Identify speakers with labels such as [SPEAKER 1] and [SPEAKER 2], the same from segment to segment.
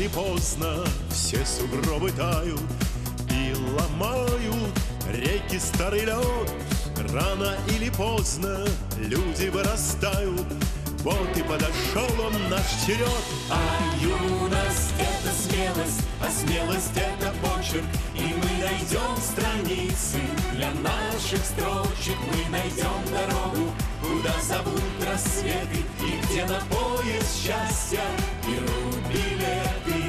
[SPEAKER 1] или поздно все сугробы тают и ломают реки старый лед. Рано или поздно люди вырастают, вот и подошел он наш черед.
[SPEAKER 2] А юность — это смелость, а смелость — это почерк. И мы найдем страницы для наших строчек. Мы найдем дорогу, куда зовут рассветы, и где на поезд счастья берут билеты.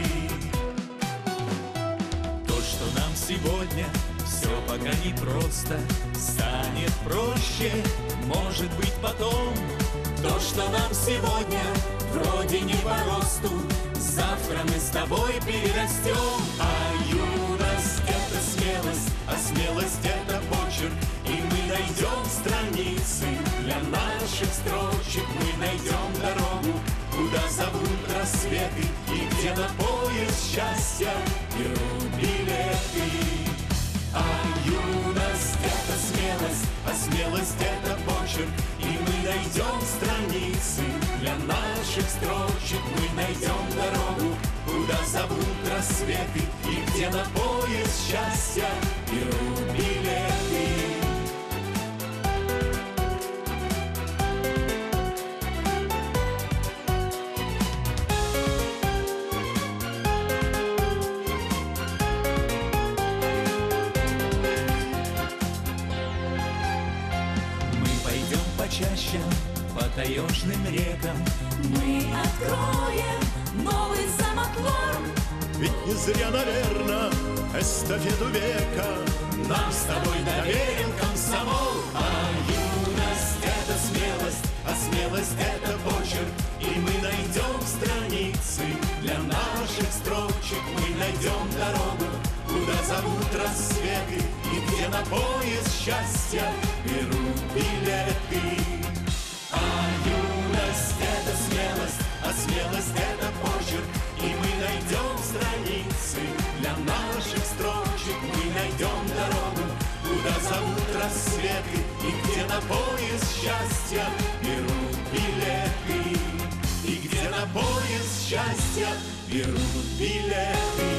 [SPEAKER 2] То, что нам сегодня все пока не просто, станет проще, может быть, потом. То, что нам сегодня вроде не по росту, завтра мы с тобой перерастем. А юность — это смелость, а смелость — это почерк. И мы найдем страницы для наших строчек. Мы найдем дорогу, куда зовут рассветы, и где на поезд счастья берут билеты. А юность — это смелость, а смелость — это почерк. И мы найдем страницы для наших строчек. Мы найдем дорогу, куда зовут рассветы, и где на поезд счастья берут билеты. Чаще по таежным рекам
[SPEAKER 3] мы откроем новый замок Лорн.
[SPEAKER 1] Ведь не зря, наверно, эстафету века
[SPEAKER 2] нам с тобой доверен комсомол. А юность — это смелость, а смелость — это почерк. И мы найдем страницы для наших строчек. Мы найдем дорогу, куда зовут рассветы, и где на поезд счастья берут билеты. А юность — это смелость, а смелость — это почерк. И мы найдем страницы для наших строчек. Мы найдем дорогу, куда зовут рассветы, и где на поезд счастья берут билеты. И где на поезд счастья берут билеты.